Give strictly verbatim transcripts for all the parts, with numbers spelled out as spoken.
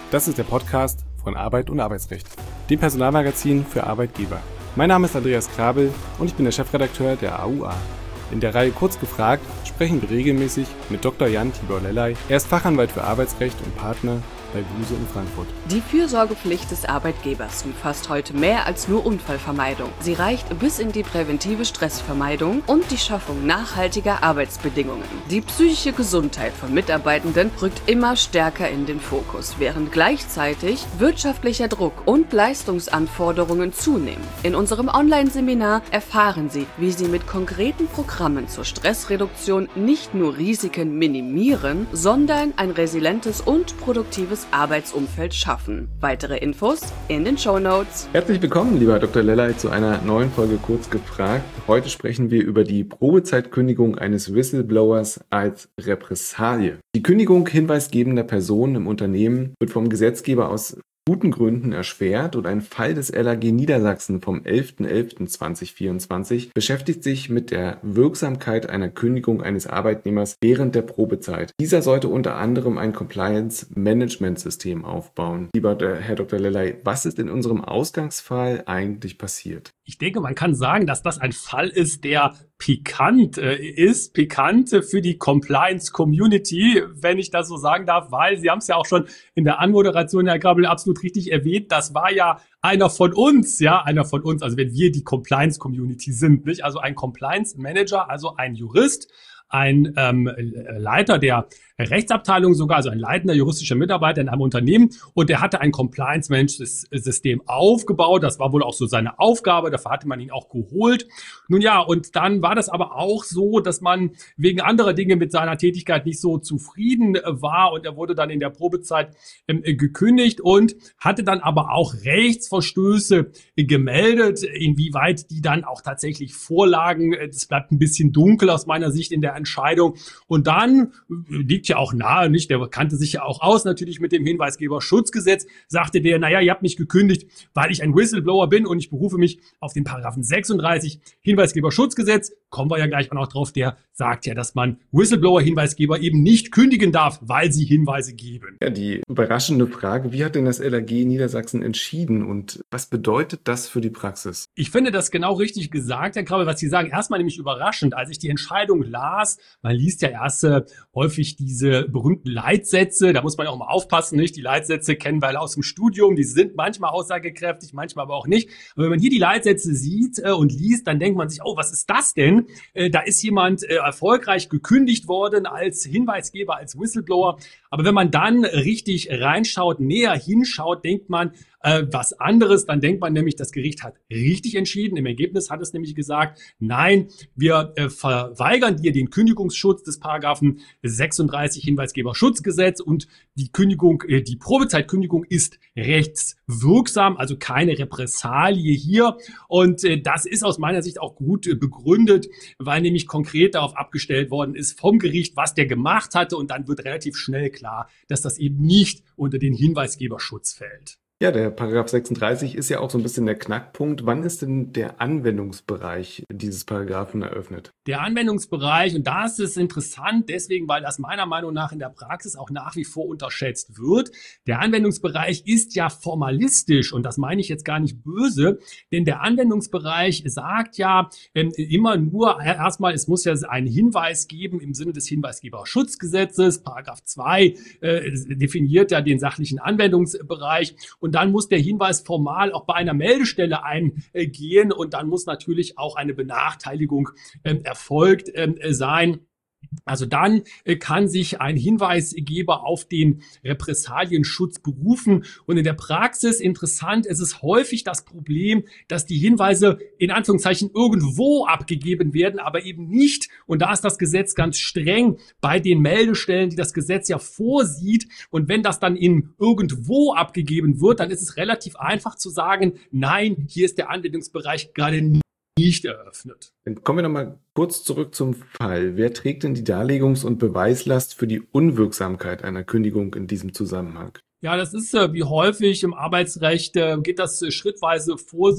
Das ist der Podcast von Arbeit und Arbeitsrecht, dem Personalmagazin für Arbeitgeber. Mein Name ist Andreas Krabel und ich bin der Chefredakteur der A U A. In der Reihe Kurz gefragt sprechen wir regelmäßig mit Doktor Jan Tibor Lellay. Er ist Fachanwalt für Arbeitsrecht und Partner bei Buse in Frankfurt. Die Fürsorgepflicht des Arbeitgebers umfasst heute mehr als nur Unfallvermeidung. Sie reicht bis in die präventive Stressvermeidung und die Schaffung nachhaltiger Arbeitsbedingungen. Die psychische Gesundheit von Mitarbeitenden rückt immer stärker in den Fokus, während gleichzeitig wirtschaftlicher Druck und Leistungsanforderungen zunehmen. In unserem Online-Seminar erfahren Sie, wie Sie mit konkreten Programmen zur Stressreduktion nicht nur Risiken minimieren, sondern ein resilientes und produktives Arbeitsumfeld schaffen. Weitere Infos in den Shownotes. Herzlich willkommen, lieber Doktor Lellay, zu einer neuen Folge Kurz gefragt. Heute sprechen wir über die Probezeitkündigung eines Whistleblowers als Repressalie. Die Kündigung hinweisgebender Personen im Unternehmen wird vom Gesetzgeber aus guten Gründen erschwert und ein Fall des L A G Niedersachsen vom elfter elfter zweitausendvierundzwanzig beschäftigt sich mit der Wirksamkeit einer Kündigung eines Arbeitnehmers während der Probezeit. Dieser sollte unter anderem ein Compliance-Management-System aufbauen. Lieber Herr Doktor Lellay, was ist in unserem Ausgangsfall eigentlich passiert? Ich denke, man kann sagen, dass das ein Fall ist, der pikant äh, ist, pikant für die Compliance-Community, wenn ich das so sagen darf, weil Sie haben es ja auch schon in der Anmoderation, Herr Krabel, absolut richtig erwähnt, das war ja einer von uns, ja, einer von uns, also wenn wir die Compliance-Community sind, nicht? Also ein Compliance-Manager, also ein Jurist, ein ähm, Leiter der Rechtsabteilung sogar, also ein leitender juristischer Mitarbeiter in einem Unternehmen, und der hatte ein Compliance-Management-System aufgebaut. Das war wohl auch so seine Aufgabe, dafür hatte man ihn auch geholt. Nun ja, und dann war das aber auch so, dass man wegen anderer Dinge mit seiner Tätigkeit nicht so zufrieden war, und er wurde dann in der Probezeit ähm, gekündigt und hatte dann aber auch Rechtsverstöße gemeldet. Inwieweit die dann auch tatsächlich vorlagen, das bleibt ein bisschen dunkel aus meiner Sicht in der Entscheidung. Und dann liegt ja auch nahe, nicht? Der kannte sich ja auch aus, natürlich mit dem Hinweisgeberschutzgesetz, sagte der, naja, ihr habt mich gekündigt, weil ich ein Whistleblower bin und ich berufe mich auf den Paragraphen sechsunddreißig Hinweisgeberschutzgesetz. Kommen wir ja gleich noch drauf, der sagt ja, dass man Whistleblower-Hinweisgeber eben nicht kündigen darf, weil sie Hinweise geben. Ja, die überraschende Frage, wie hat denn das L A G Niedersachsen entschieden und was bedeutet das für die Praxis? Ich finde das genau richtig gesagt, Herr Krabbe, was Sie sagen. Erstmal nämlich überraschend, als ich die Entscheidung las, man liest ja erst äh, häufig diese berühmten Leitsätze, da muss man auch mal aufpassen, nicht? Die Leitsätze kennen wir aus dem Studium, die sind manchmal aussagekräftig, manchmal aber auch nicht. Aber wenn man hier die Leitsätze sieht äh, und liest, dann denkt man sich, oh, was ist das denn? Äh, da ist jemand äh, erfolgreich gekündigt worden als Hinweisgeber, als Whistleblower. Aber wenn man dann richtig reinschaut, näher hinschaut, denkt man äh, was anderes. Dann denkt man nämlich, das Gericht hat richtig entschieden. Im Ergebnis hat es nämlich gesagt, nein, wir äh, verweigern dir den Kündigungsschutz des Paragraphen sechsunddreißig Hinweisgeberschutzgesetz, und die Kündigung, äh, die Probezeitkündigung ist rechtswirksam, also keine Repressalie hier. Und äh, das ist aus meiner Sicht auch gut äh, begründet, weil nämlich konkret darauf abgestellt worden ist vom Gericht, was der gemacht hatte, und dann wird relativ schnell klar, dass das eben nicht unter den Hinweisgeberschutz fällt. Ja, der Paragraph sechsunddreißig ist ja auch so ein bisschen der Knackpunkt. Wann ist denn der Anwendungsbereich dieses Paragraphen eröffnet? Der Anwendungsbereich, und das ist interessant, deswegen, weil das meiner Meinung nach in der Praxis auch nach wie vor unterschätzt wird. Der Anwendungsbereich ist ja formalistisch, und das meine ich jetzt gar nicht böse, denn der Anwendungsbereich sagt ja ähm, immer nur, erstmal, es muss ja einen Hinweis geben im Sinne des Hinweisgeberschutzgesetzes. Paragraph zwei äh, definiert ja den sachlichen Anwendungsbereich. Und dann muss der Hinweis formal auch bei einer Meldestelle eingehen, und dann muss natürlich auch eine Benachteiligung ähm, erfolgt ähm, sein. Also dann äh, kann sich ein Hinweisgeber auf den Repressalienschutz berufen. Und in der Praxis, interessant, es ist häufig das Problem, dass die Hinweise in Anführungszeichen irgendwo abgegeben werden, aber eben nicht, und da ist das Gesetz ganz streng, bei den Meldestellen, die das Gesetz ja vorsieht. Und wenn das dann in irgendwo abgegeben wird, dann ist es relativ einfach zu sagen, nein, hier ist der Anwendungsbereich gerade nicht nicht eröffnet. Dann kommen wir nochmal kurz zurück zum Fall. Wer trägt denn die Darlegungs- und Beweislast für die Unwirksamkeit einer Kündigung in diesem Zusammenhang? Ja, das ist äh, wie häufig im Arbeitsrecht, äh, geht das äh, schrittweise vor sich.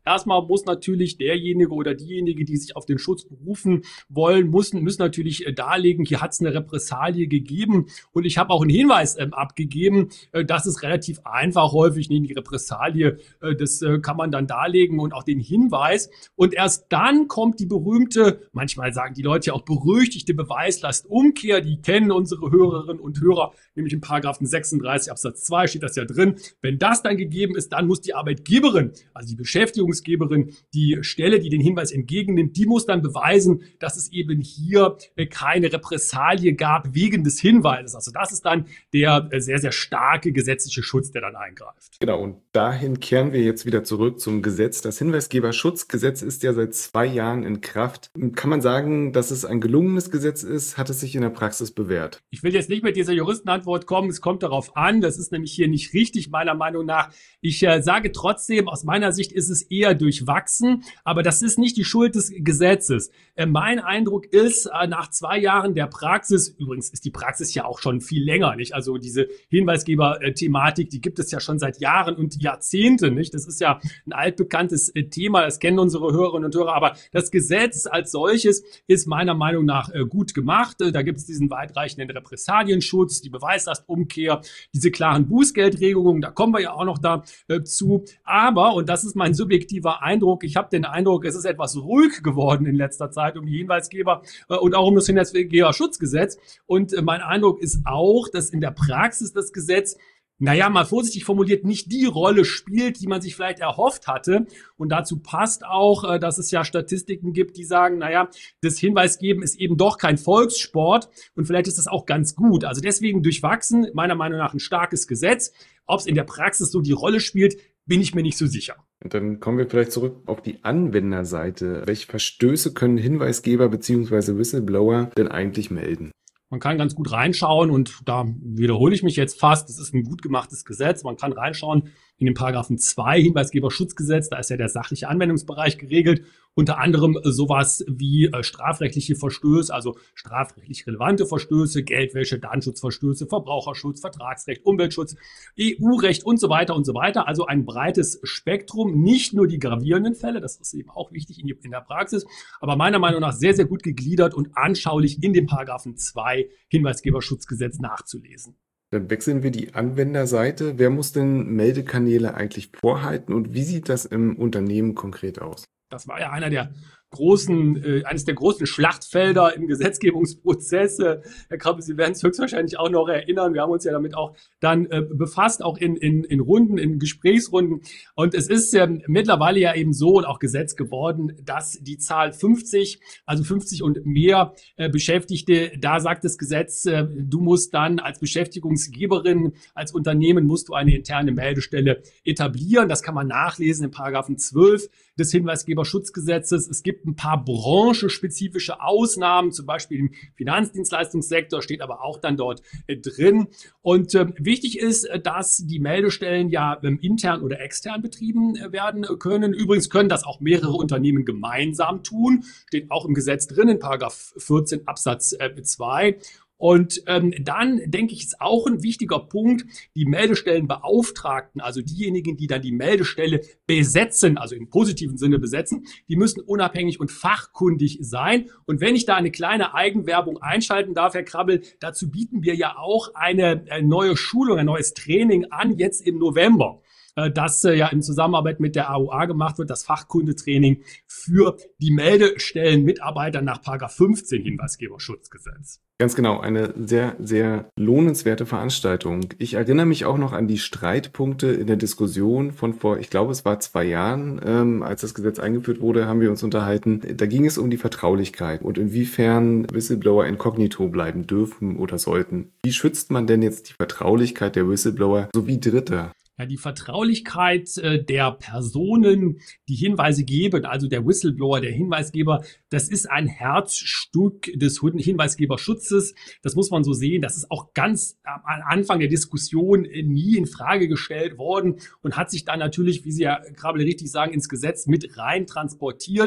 Erstmal muss natürlich derjenige oder diejenige, die sich auf den Schutz berufen wollen, müssen, müssen natürlich äh, darlegen, hier hat es eine Repressalie gegeben. Und ich habe auch einen Hinweis ähm, abgegeben. Äh, das ist relativ einfach häufig. Nee, die Repressalie, äh, das äh, kann man dann darlegen und auch den Hinweis. Und erst dann kommt die berühmte, manchmal sagen die Leute ja auch berüchtigte Beweislastumkehr. Die kennen unsere Hörerinnen und Hörer, nämlich in Paragraphen sechsunddreißig Absatz zwei steht das ja drin. Wenn das dann gegeben ist, dann muss die Arbeitgeberin, also die Beschäftigungsgeberin, die Stelle, die den Hinweis entgegennimmt, die muss dann beweisen, dass es eben hier äh, keine Repressalie gab wegen des Hinweises. Also das ist dann der äh, sehr, sehr starke gesetzliche Schutz, der dann eingreift. Genau, und dahin kehren wir jetzt wieder zurück zum Gesetz. Das Hinweisgeberschutzgesetz ist ja seit zwei Jahren in Kraft. Kann man sagen, dass es ein gelungenes Gesetz ist? Hat es sich in der Praxis bewährt? Ich will jetzt nicht mit dieser Juristenantwort kommen. Es kommt darauf an. Das ist nämlich hier nicht richtig, meiner Meinung nach. Ich äh, sage trotzdem, aus meiner Sicht ist es eher durchwachsen. Aber das ist nicht die Schuld des Gesetzes. Äh, mein Eindruck ist, äh, nach zwei Jahren der Praxis, übrigens ist die Praxis ja auch schon viel länger, nicht? Also diese Hinweisgeber-Thematik, die gibt es ja schon seit Jahren und Jahrzehnten, nicht? Das ist ja ein altbekanntes äh, Thema. Das kennen unsere Hörerinnen und Hörer. Aber das Gesetz als solches ist meiner Meinung nach äh, gut gemacht. Äh, da gibt es diesen weitreichenden Repressalienschutz, die Beweislastumkehr, diese klaren Bußgeldregelungen, da kommen wir ja auch noch dazu. Aber, und das ist mein subjektiver Eindruck, ich habe den Eindruck, es ist etwas ruhig geworden in letzter Zeit um die Hinweisgeber äh, und auch um das Hinweisgeberschutzgesetz. Und äh, mein Eindruck ist auch, dass in der Praxis das Gesetz, naja, mal vorsichtig formuliert, nicht die Rolle spielt, die man sich vielleicht erhofft hatte. Und dazu passt auch, dass es ja Statistiken gibt, die sagen, naja, das Hinweisgeben ist eben doch kein Volkssport und vielleicht ist das auch ganz gut. Also deswegen durchwachsen, meiner Meinung nach ein starkes Gesetz. Ob es in der Praxis so die Rolle spielt, bin ich mir nicht so sicher. Und dann kommen wir vielleicht zurück auf die Anwenderseite. Welche Verstöße können Hinweisgeber bzw. Whistleblower denn eigentlich melden? Man kann ganz gut reinschauen und da wiederhole ich mich jetzt fast, das ist ein gut gemachtes Gesetz. Man kann reinschauen in den Paragraphen zwei Hinweisgeberschutzgesetz, da ist ja der sachliche Anwendungsbereich geregelt. Unter anderem sowas wie äh, strafrechtliche Verstöße, also strafrechtlich relevante Verstöße, Geldwäsche, Datenschutzverstöße, Verbraucherschutz, Vertragsrecht, Umweltschutz, E U-Recht und so weiter und so weiter. Also ein breites Spektrum, nicht nur die gravierenden Fälle, das ist eben auch wichtig in, die, in der Praxis, aber meiner Meinung nach sehr, sehr gut gegliedert und anschaulich in dem Paragraphen zwei Hinweisgeberschutzgesetz nachzulesen. Dann wechseln wir die Anwenderseite. Wer muss denn Meldekanäle eigentlich vorhalten und wie sieht das im Unternehmen konkret aus? Das war ja einer der großen, äh, eines der großen Schlachtfelder im Gesetzgebungsprozess. Äh, Herr Krabbe, Sie werden es höchstwahrscheinlich auch noch erinnern. Wir haben uns ja damit auch dann äh, befasst, auch in, in, in Runden, in Gesprächsrunden. Und es ist äh, mittlerweile ja eben so und auch Gesetz geworden, dass die Zahl fünfzig, also fünfzig und mehr äh, Beschäftigte, da sagt das Gesetz, äh, du musst dann als Beschäftigungsgeberin, als Unternehmen musst du eine interne Meldestelle etablieren. Das kann man nachlesen in Paragraphen zwölf des Hinweisgeberschutzgesetzes. Es gibt ein paar branchenspezifische Ausnahmen, zum Beispiel im Finanzdienstleistungssektor, steht aber auch dann dort äh, drin. Und äh, wichtig ist, dass die Meldestellen ja ähm, intern oder extern betrieben äh, werden können. Übrigens können das auch mehrere Unternehmen gemeinsam tun, steht auch im Gesetz drin, in Paragraph vierzehn Absatz zwei. Und ähm, dann denke ich, ist auch ein wichtiger Punkt, die Meldestellenbeauftragten, also diejenigen, die dann die Meldestelle besetzen, also im positiven Sinne besetzen, die müssen unabhängig und fachkundig sein. Und wenn ich da eine kleine Eigenwerbung einschalten darf, Herr Krabbel, dazu bieten wir ja auch eine, eine neue Schulung, ein neues Training an, jetzt im November, das ja in Zusammenarbeit mit der A U A gemacht wird, das Fachkundetraining für die Meldestellenmitarbeiter nach Paragraph fünfzehn Hinweisgeberschutzgesetz. Ganz genau, eine sehr, sehr lohnenswerte Veranstaltung. Ich erinnere mich auch noch an die Streitpunkte in der Diskussion von vor, ich glaube, es war zwei Jahren, ähm, als das Gesetz eingeführt wurde, haben wir uns unterhalten. Da ging es um die Vertraulichkeit und inwiefern Whistleblower inkognito bleiben dürfen oder sollten. Wie schützt man denn jetzt die Vertraulichkeit der Whistleblower sowie Dritter? Ja, die Vertraulichkeit äh, der Personen, die Hinweise geben, also der Whistleblower, der Hinweisgeber, das ist ein Herzstück des Hinweisgeberschutzes. Das muss man so sehen. Das ist auch ganz am Anfang der Diskussion nie in Frage gestellt worden und hat sich dann natürlich, wie Sie ja Krabbel richtig sagen, ins Gesetz mit rein transportiert.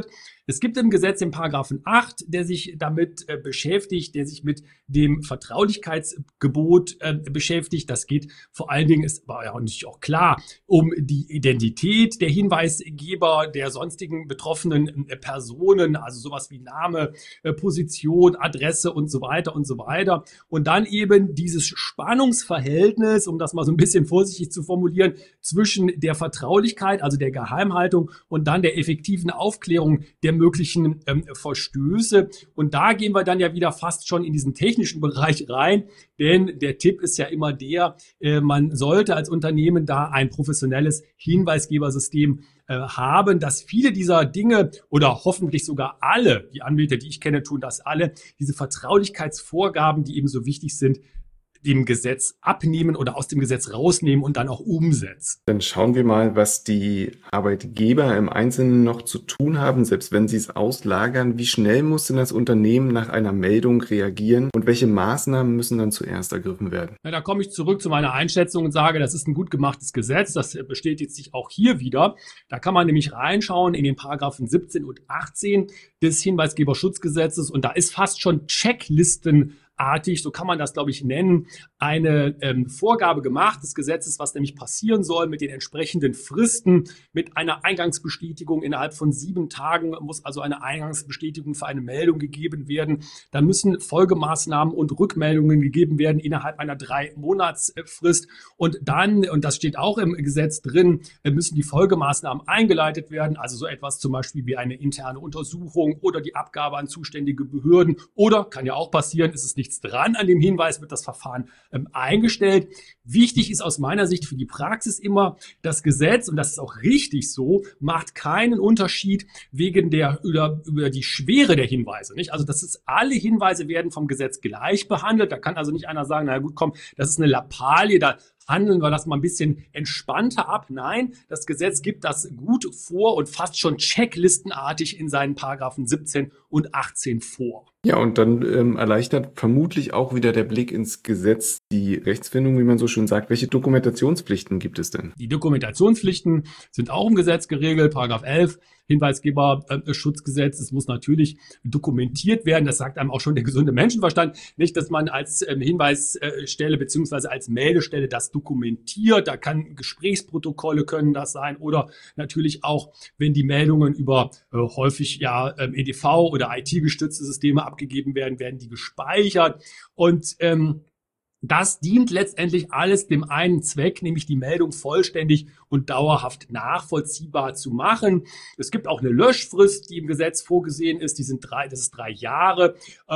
Es gibt im Gesetz den Paragraphen acht, der sich damit äh, beschäftigt, der sich mit dem Vertraulichkeitsgebot äh, beschäftigt. Das geht vor allen Dingen, ist aber ja natürlich auch klar, um die Identität der Hinweisgeber, der sonstigen betroffenen äh, Personen, also sowas wie Name, äh, Position, Adresse und so weiter und so weiter. Und dann eben dieses Spannungsverhältnis, um das mal so ein bisschen vorsichtig zu formulieren, zwischen der Vertraulichkeit, also der Geheimhaltung und dann der effektiven Aufklärung der möglichen ähm, Verstöße. Und da gehen wir dann ja wieder fast schon in diesen technischen Bereich rein, denn der Tipp ist ja immer der, äh, man sollte als Unternehmen da ein professionelles Hinweisgebersystem äh, haben, dass viele dieser Dinge oder hoffentlich sogar alle, die Anbieter, die ich kenne, tun das alle, diese Vertraulichkeitsvorgaben, die eben so wichtig sind, dem Gesetz abnehmen oder aus dem Gesetz rausnehmen und dann auch umsetzen. Dann schauen wir mal, was die Arbeitgeber im Einzelnen noch zu tun haben, selbst wenn sie es auslagern. Wie schnell muss denn das Unternehmen nach einer Meldung reagieren und welche Maßnahmen müssen dann zuerst ergriffen werden? Ja, da komme ich zurück zu meiner Einschätzung und sage, das ist ein gut gemachtes Gesetz. Das bestätigt sich auch hier wieder. Da kann man nämlich reinschauen in den Paragraphen siebzehn und achtzehn des Hinweisgeberschutzgesetzes und da ist fast schon Checklisten artig, so kann man das, glaube ich, nennen, eine ähm, Vorgabe gemacht des Gesetzes, was nämlich passieren soll mit den entsprechenden Fristen, mit einer Eingangsbestätigung innerhalb von sieben Tagen muss also eine Eingangsbestätigung für eine Meldung gegeben werden. Dann müssen Folgemaßnahmen und Rückmeldungen gegeben werden innerhalb einer drei Monatsfrist und dann, und das steht auch im Gesetz drin, müssen die Folgemaßnahmen eingeleitet werden, also so etwas zum Beispiel wie eine interne Untersuchung oder die Abgabe an zuständige Behörden oder, kann ja auch passieren, ist es nicht nichts dran an dem Hinweis, wird das Verfahren ähm, eingestellt. Wichtig ist aus meiner Sicht für die Praxis immer, das Gesetz, und das ist auch richtig so, macht keinen Unterschied wegen der, über, über die Schwere der Hinweise, nicht? Also das ist, alle Hinweise werden vom Gesetz gleich behandelt. Da kann also nicht einer sagen, na gut, komm, das ist eine Lappalie, da handeln wir das mal ein bisschen entspannter ab. Nein, das Gesetz gibt das gut vor und fast schon checklistenartig in seinen Paragraphen siebzehn und achtzehn vor. Ja, und dann ähm, erleichtert vermutlich auch wieder der Blick ins Gesetz die Rechtsfindung, wie man so schön sagt. Welche Dokumentationspflichten gibt es denn? Die Dokumentationspflichten sind auch im Gesetz geregelt, Paragraph elf. Hinweisgeberschutzgesetz, es muss natürlich dokumentiert werden. Das sagt einem auch schon der gesunde Menschenverstand. Nicht, dass man als ähm, Hinweisstelle beziehungsweise als Meldestelle das dokumentiert. Da kann Gesprächsprotokolle können das sein oder natürlich auch, wenn die Meldungen über äh, häufig ja ähm, E D V oder I T-gestützte Systeme abgegeben werden, werden die gespeichert. Und ähm, das dient letztendlich alles dem einen Zweck, nämlich die Meldung vollständig und dauerhaft nachvollziehbar zu machen. Es gibt auch eine Löschfrist, die im Gesetz vorgesehen ist. Die sind drei, das ist drei Jahre.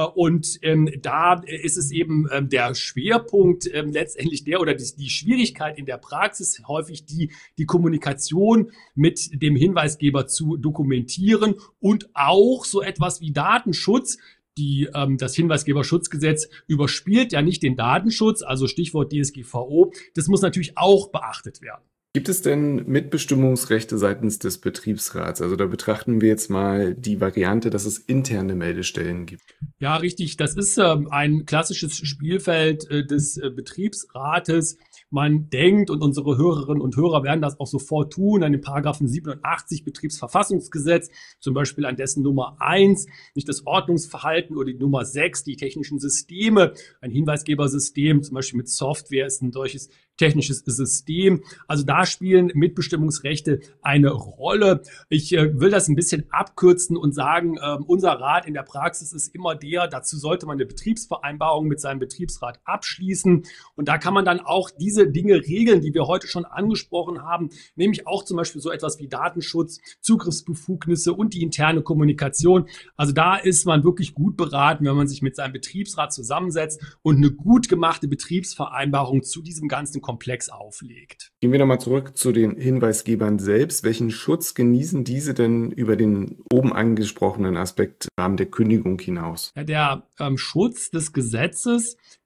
Und ähm, da ist es eben ähm, der Schwerpunkt ähm, letztendlich der oder die, die Schwierigkeit in der Praxis häufig die, die Kommunikation mit dem Hinweisgeber zu dokumentieren und auch so etwas wie Datenschutz. Die, ähm, das Hinweisgeberschutzgesetz überspielt ja nicht den Datenschutz, also Stichwort D S G V O. Das muss natürlich auch beachtet werden. Gibt es denn Mitbestimmungsrechte seitens des Betriebsrats? Also da betrachten wir jetzt mal die Variante, dass es interne Meldestellen gibt. Ja, richtig. Das ist äh, ein klassisches Spielfeld äh, des äh, Betriebsrates. Man denkt, und unsere Hörerinnen und Hörer werden das auch sofort tun, an den Paragraphen siebenundachtzig Betriebsverfassungsgesetz, zum Beispiel an dessen Nummer eins, nicht das Ordnungsverhalten, oder die Nummer sechs, die technischen Systeme. Ein Hinweisgebersystem, zum Beispiel mit Software, ist ein solches technisches System. Also da spielen Mitbestimmungsrechte eine Rolle. Ich äh, will das ein bisschen abkürzen und sagen, äh, unser Rat in der Praxis ist immer der, dazu sollte man eine Betriebsvereinbarung mit seinem Betriebsrat abschließen. Und da kann man dann auch diese Dinge regeln, die wir heute schon angesprochen haben, nämlich auch zum Beispiel so etwas wie Datenschutz, Zugriffsbefugnisse und die interne Kommunikation. Also da ist man wirklich gut beraten, wenn man sich mit seinem Betriebsrat zusammensetzt und eine gut gemachte Betriebsvereinbarung zu diesem ganzen Komplex auflegt. Gehen wir nochmal zurück zu den Hinweisgebern selbst. Welchen Schutz genießen diese denn über den oben angesprochenen Aspekt im Rahmen der Kündigung hinaus? Ja, der ähm, Schutz des Gesetzes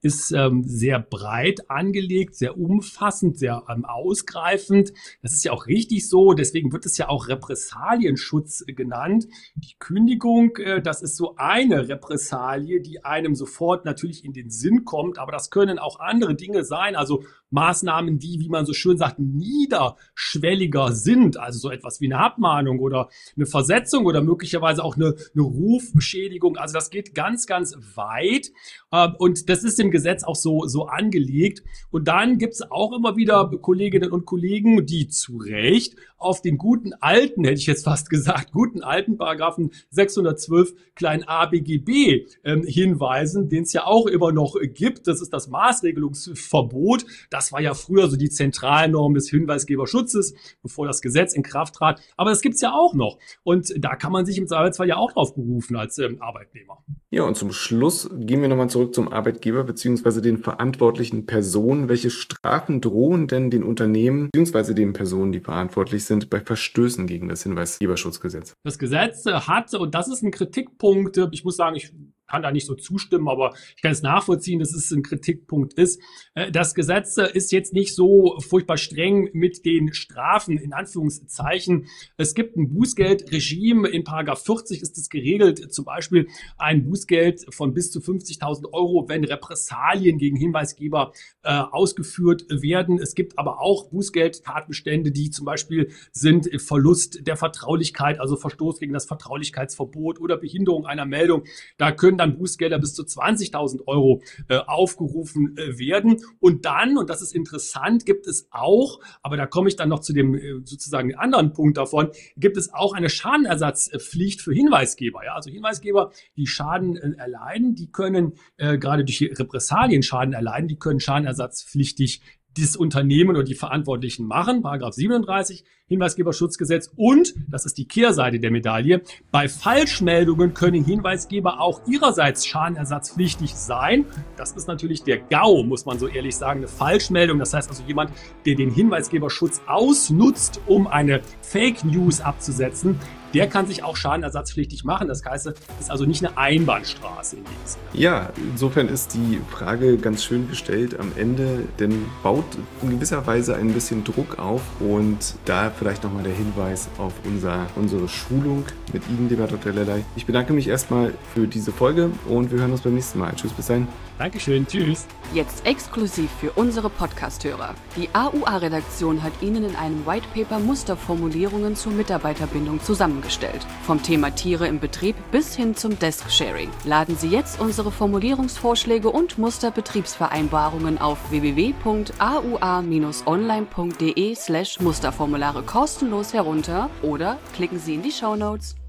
ist ähm, sehr breit angelegt, sehr umfassend, sehr ähm, ausgreifend. Das ist ja auch richtig so, deswegen wird es ja auch Repressalienschutz genannt. Die Kündigung, äh, das ist so eine Repressalie, die einem sofort natürlich in den Sinn kommt, aber das können auch andere Dinge sein, also Maßnahmen, die, wie man so schön sagt, niederschwelliger sind, also so etwas wie eine Abmahnung oder eine Versetzung oder möglicherweise auch eine, eine Rufschädigung. Also das geht ganz, ganz weit und das ist im Gesetz auch so, so angelegt. Und dann gibt es auch immer wieder Kolleginnen und Kollegen, die zu Recht auf den guten alten, hätte ich jetzt fast gesagt, guten alten Paragraphen sechshundertzwölf klein a B G B ähm, hinweisen, den es ja auch immer noch gibt. Das ist das Maßregelungsverbot. Das war ja früher so die Zentralnorm des Hinweisgeberschutzes, bevor das Gesetz in Kraft trat. Aber das gibt's ja auch noch. Und da kann man sich im Zweifelsfall ja auch drauf berufen als ähm, Arbeitnehmer. Ja, und zum Schluss gehen wir nochmal zurück zum Arbeitgeber bzw. den verantwortlichen Personen. Welche Strafen drohen denn den Unternehmen bzw. den Personen, die verantwortlich sind, bei Verstößen gegen das Hinweisgeberschutzgesetz? Das Gesetz hat, und das ist ein Kritikpunkt, ich muss sagen, ich kann da nicht so zustimmen, aber ich kann es nachvollziehen, dass es ein Kritikpunkt ist. Das Gesetz ist jetzt nicht so furchtbar streng mit den Strafen, in Anführungszeichen. Es gibt ein Bußgeldregime, in Paragraph vierzig ist es geregelt, zum Beispiel ein Bußgeld von bis zu fünfzigtausend Euro, wenn Repressalien gegen Hinweisgeber äh, ausgeführt werden. Es gibt aber auch Bußgeldtatbestände, die zum Beispiel sind Verlust der Vertraulichkeit, also Verstoß gegen das Vertraulichkeitsverbot oder Behinderung einer Meldung. Da können dann Bußgelder bis zu zwanzigtausend Euro äh, aufgerufen äh, werden. Und dann, und das ist interessant, gibt es auch, aber da komme ich dann noch zu dem äh, sozusagen anderen Punkt davon, gibt es auch eine Schadenersatzpflicht für Hinweisgeber. Ja? Also Hinweisgeber, die Schaden äh, erleiden, die können äh, gerade durch Repressalien Schaden erleiden, die können schadenersatzpflichtig das Unternehmen oder die Verantwortlichen machen, Paragraph siebenunddreißig Hinweisgeberschutzgesetz. Und, das ist die Kehrseite der Medaille, bei Falschmeldungen können Hinweisgeber auch ihrerseits schadenersatzpflichtig sein. Das ist natürlich der GAU, muss man so ehrlich sagen, eine Falschmeldung. Das heißt also jemand, der den Hinweisgeberschutz ausnutzt, um eine Fake News abzusetzen, der kann sich auch schadenersatzpflichtig machen. Das heißt, es ist also nicht eine Einbahnstraße in dem Sinne. Ja, insofern ist die Frage ganz schön gestellt am Ende, denn baut in gewisser Weise ein bisschen Druck auf und da vielleicht nochmal der Hinweis auf unser, unsere Schulung mit Ihnen, lieber Doktor Lellay. Ich bedanke mich erstmal für diese Folge und wir hören uns beim nächsten Mal. Tschüss, bis dahin. Dankeschön, tschüss. Jetzt exklusiv für unsere Podcast-Hörer. Die A U A-Redaktion hat Ihnen in einem Whitepaper Musterformulierungen zur Mitarbeiterbindung zusammengestellt. Vom Thema Tiere im Betrieb bis hin zum Desk-Sharing. Laden Sie jetzt unsere Formulierungsvorschläge und Musterbetriebsvereinbarungen auf w w w punkt a u a bindestrich online punkt d e slash Musterformulare kostenlos herunter oder klicken Sie in die Shownotes.